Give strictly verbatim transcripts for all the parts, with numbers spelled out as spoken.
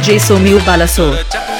DJ Somyu Balasore.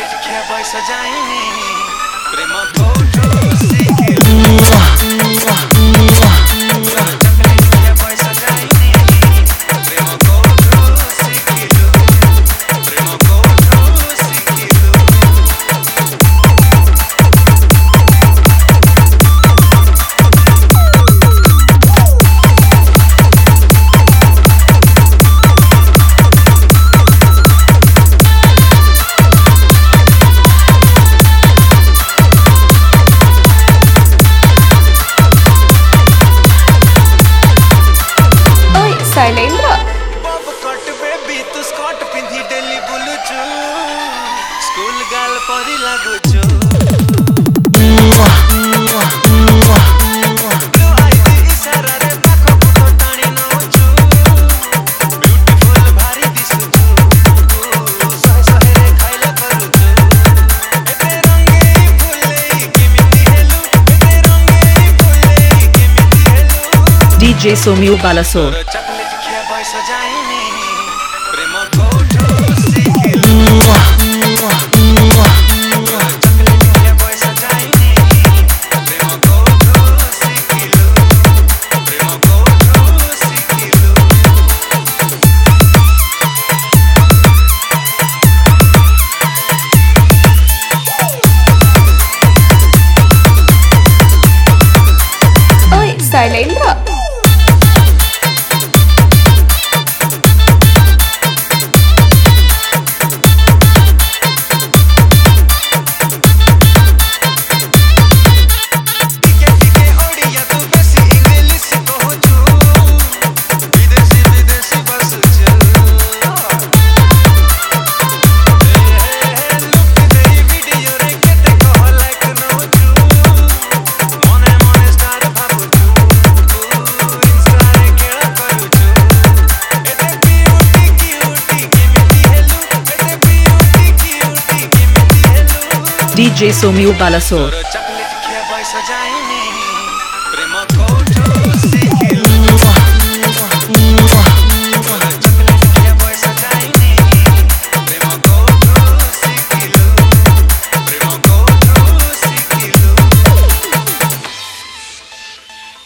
Shailendra बब कट baby तू स्कर्ट पिंधी डेली बुलुचु स्कूल गर्ल परी लागुचु ब्लू आई इशारा रे पाखो पुटो टाणी नउचु ब्यूटीफुल भारी दिसुचु सहे सहे रे खाइला करूचु एते रंगे फुले केमिति हेलु एते रंगे फुले केमिति हेलु DJ Somyu Balasore. सजाइनी प्रेम कोठो सिखिलु चॉकलेट के बॉय सजाइनी प्रेम कोठो सिखिलु प्रेम कोठो सिखिलु ओए Shailendra DJ Somyu Balasore. Chocolate के बॉय सजाइनी प्रेम कोठो